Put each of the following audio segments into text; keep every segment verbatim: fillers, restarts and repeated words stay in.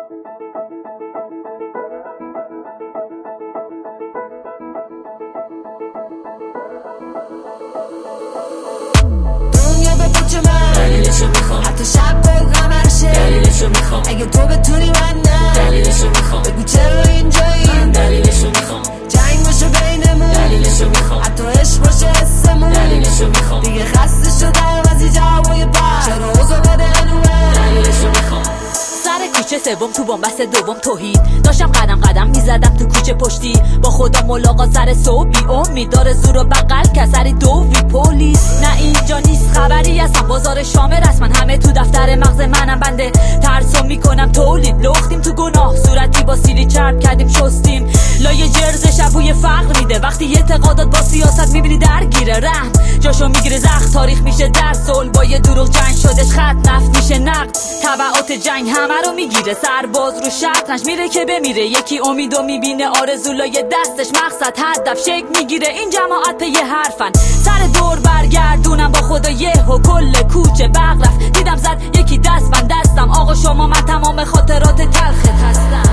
دنیا به پوچ من دلیلشو میخوام، حتی شب با قمر شه دلیلشو میخوام، اگه تو بتونی من نه دلیلشو میخوام، بگو چرا اینجایی من دلیلشو میخوام، جنگ باشه بینمون دلیلشو میخوام، حتی عشق باشه حسمون دلیلشو میخوام، دیگه خسته شدم از این جوابای بر چرا اوضاع بده هنومه دلیلشو میخوام. سر کوچه سوم تو بنبست دوم توحید داشتم قدم قدم میزدم تو کوچه پشتی با خدا ملاقات سر صبح بی امیدار زور و بغل کسری دوی پلیس نه اینجا نیست خبری هستم بازار شام رسما همه تو دفتر مغز منم بنده ترسو میکنم تولید لختیم تو گناه صورتی با سیلی چرب کردیم شستیم لایه جرز شبوی فقر میده وقتی اعتقادات با سیاست میبینی درگیره رحم جاشو میگیره زخم تاریخ میشه در صلح با یه دروغ جنگ شدش خط نفت میشه نقد تبعات جنگ همه رو میگیره سرباز رو شرطش میره که بمیره یکی امیدو میبینه آرزو لای دستش مقصد هدف شک میگیره این جماعت پی حرفن سر دور برگردونم با خدا یه و کل کوچه برق رفت دیدم زد یکی دست من دستم آقا شما من تمام خاطرات تلخت هستم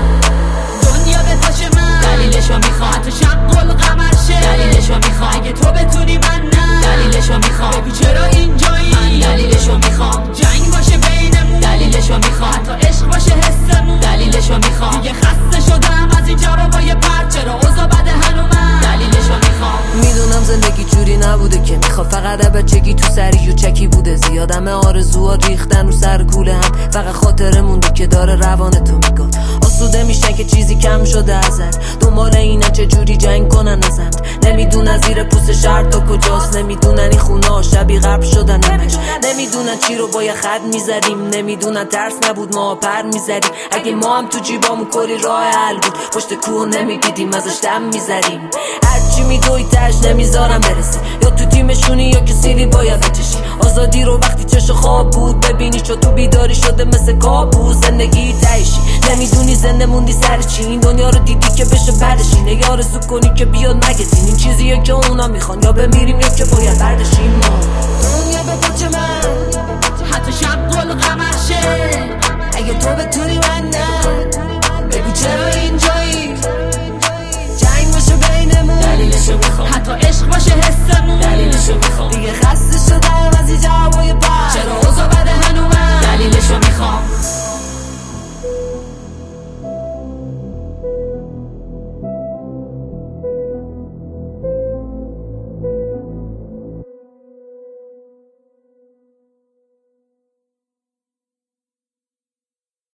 دنیا به پاش من دلیلشو میخوام، حتی شب گل قمر شه دلیلشو میخوام، اگه تو بتونی من نه دلیلشو میخوام، بگو چرا اینجایی من دلیلشو میخوام، جنگ باشه بینمون دلیلشو میخوام، حتی عشق باشه حسمون دلیلشو میخوام، دیگه خسته شدم از این جوابای پر چرا اوضاع بده هنومه دلیلشو میخوام. میدونم زندگی جوری نبوده که میخواد فقط بچگی تو سری و چکی بوده زیادمه آرزوها ریختن رو سر کوله هم فقط خاطره مونده که داره روان تو میگفت آسوده میشن که چیزی کم شده ازت دنبال اینن چه جوری جنگ کنن ازت نمیدونن زیر پوست شهر تا کجاست نمیدونن این خونه ها شبیه قبل شدن همش نمیدونن چی رو با یه خط میزدیم نمیدونن ترس نبود ما پر میزدیم اگه ما هم تو جیبامون کلی راه حل بود پشت کوه نمیدیدیم ازش دم میزدیم هرچی میدوی تش نمیذارم برسی یا تو تیمشونی یا که سیلی باید بچشی آزادی رو وقتی چش خواب بود ببینی چو تو بیداری شده مثل کابوس زندگی تایشی نمیدونی زنده موندی سر چی این دنیا رو دیدی که بشه بعدشی نگه آرزو کنی که بیاد مگزین این چیزیه که اونا میخوان یا بمیریم یا که باید بردشیم ما دنیا به پاچ من حتی شب گل قمر شه اگه تو بتونی